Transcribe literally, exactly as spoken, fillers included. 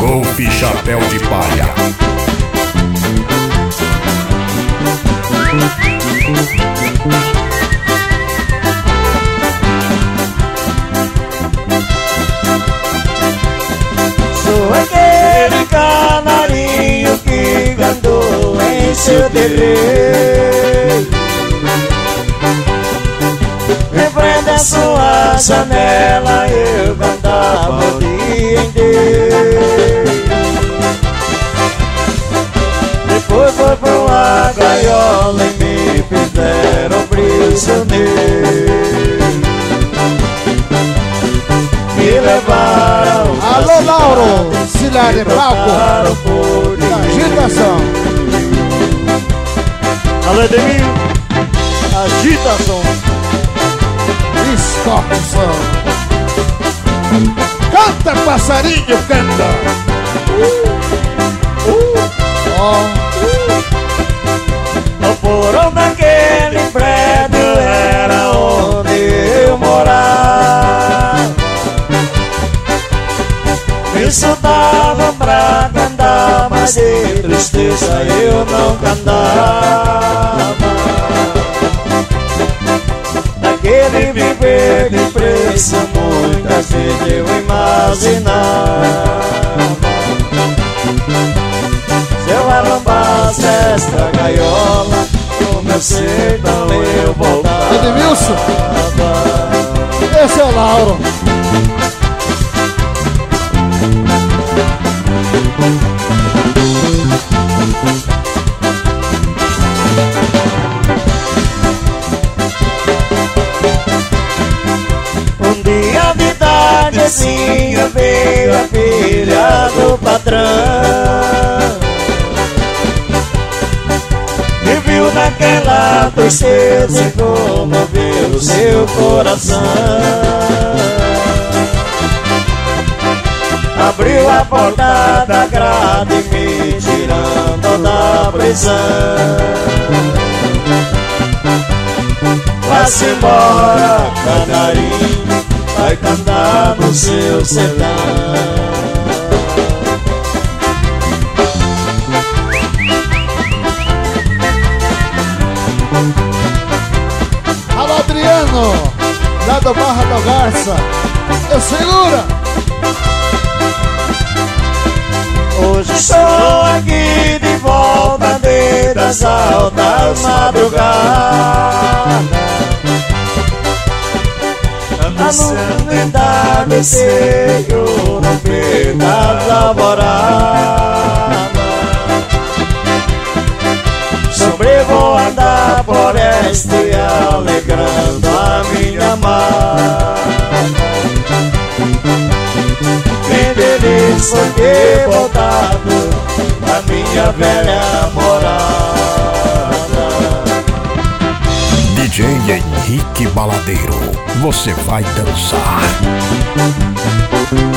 Rolf Chapéu de Palha. Sou aquele canarinho que cantou em seu terreiro, em frente à sua janela eu cantava o dia inteiro. Depois foi pra uma gaiola e me fizeram prisioneiro. Me levaram. Alô, Lauro, Cilar de Palco, agitação. Alô, Edemir, agitação. Distorção. Canta, passarinho, canta. Uh, uh, oh. O porão daquele prédio era onde eu morava. Me soltavam pra cantar, mas de tristeza eu não cantava. Naquele viver de preço muita gente eu imaginava. Se eu arrombasse esta gaiola, o meu sertão eu voltava. Edmilson, esse é o Lauro. Um dia de tardezinha veio a filha do patrão, me viu naquela tristeza e comoveu o seu coração. Abriu a porta da grade me tirando da prisão. Vá-se embora, canarinho, vai cantar no seu sertão. Alô, Adriano, lá do Barra da Garça, eu segura. Hoje estou aqui de volta desde as altas madrugadas, anunciando entardecer e o romper das alvoradas. Sobrevoando a floresta e alegrando a minha amada. Bem feliz por ter voltado a minha velha morada. D J Henrique Baladeiro, você vai dançar.